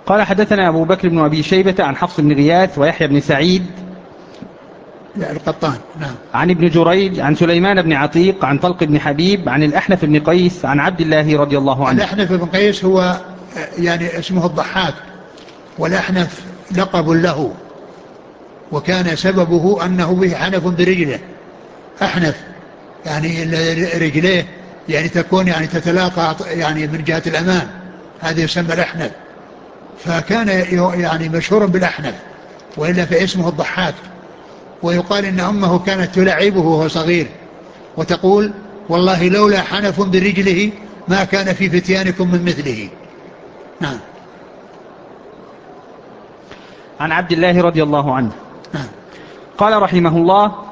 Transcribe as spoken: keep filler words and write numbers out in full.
قال حدثنا أبو بكر بن أبي شيبة عن حفص بن غياث ويحيى بن سعيد القطان نعم. عن ابن جريج عن سليمان بن عتيق عن طلق بن حبيب عن الأحنف بن قيس عن عبد الله رضي الله عنه. الأحنف بن قيس هو يعني اسمه الضحاك، والأحنف لقب له، وكان سببه أنه به حنف برجله، أحنف يعني رجليه يعني تكون يعني تتلاقى يعني من جهة الأمام، هذا يسمى الأحنف، فكان يعني مشهورا بالأحنف، وإلا فاسمه الضحاك. ويقال إن أمه كانت تلعبه وهو صغير وتقول والله لولا حنف برجله ما كان في فتيانكم من مثله. نعم. عن عبد الله رضي الله عنه نعم. قال رحمه الله: